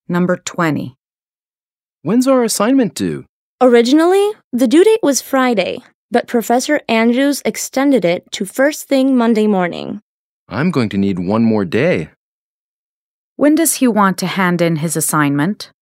Number 20. When's our assignment due? Originally, the due date was Friday, but Professor Andrews extended it to first thing Monday morning. I'm going to need one more day. When does he want to hand in his assignment?